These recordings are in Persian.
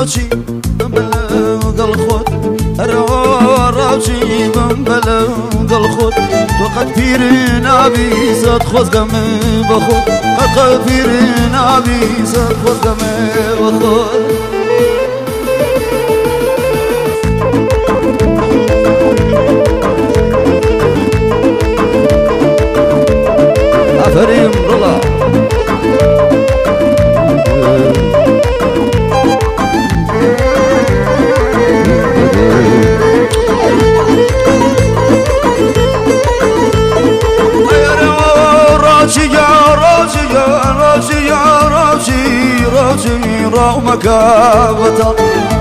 راجي بمبلغ الخوت راجي بمبلغ الخوت وقد فيرنا بيزاد خوز قم بخوت قد فيرنا بيزاد خوز قم بخوت عفريم رولا راجي راو مكابتا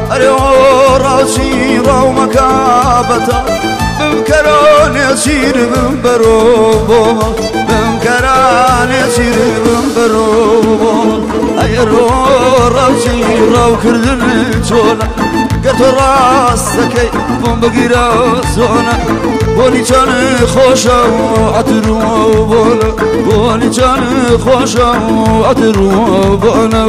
راجي راو مكابتا بمكران يسير بمبروبوما بمكران يسير بمبروبوما ايرو راجي راو كردن جونا قرتو راستكي بمبقيرا زونا بوني جان خوشا عطرو بونا بوني جان خوشا عطرو بونا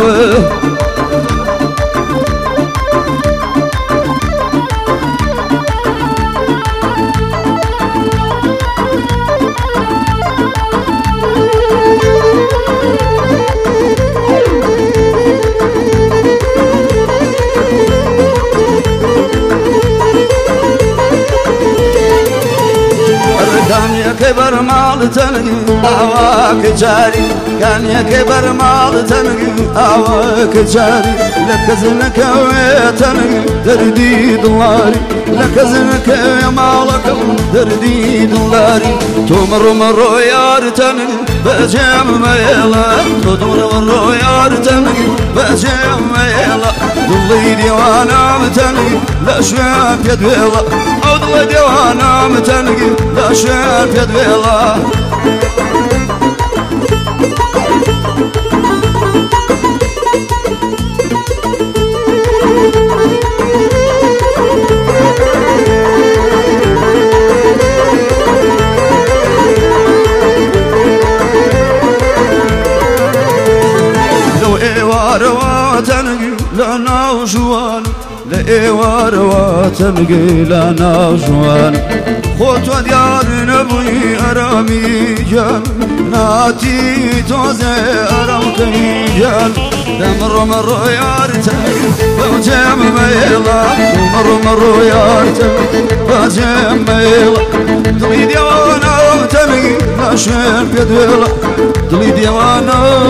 كبر مال تنقي هواك جاري كان يا كبر مال تنقي هواك جاري لك زنك يا تنقي دردي دولاري لك زنك يا مالك دردي دولاري تمر مرو يا تنقي بجام ميلا تمر مرو يا تنقي بجام ميلا ضلي ديوانا متنقي لا شاف يدويلا ضلي ديوانا متنقي لا شاف يدويلا لو ايوار واتنقي لنا وجوان لإيوار واتنقي لنا وجوان خوت وديار نبوي أرامي جان ناتي توزي أرامكي جان دمر مرو يارتنقي بجام ميلا مرو يارتنقي بجام ميلا دلي ديوانا وتنقي ناشين بيدويلا دلي ديوانا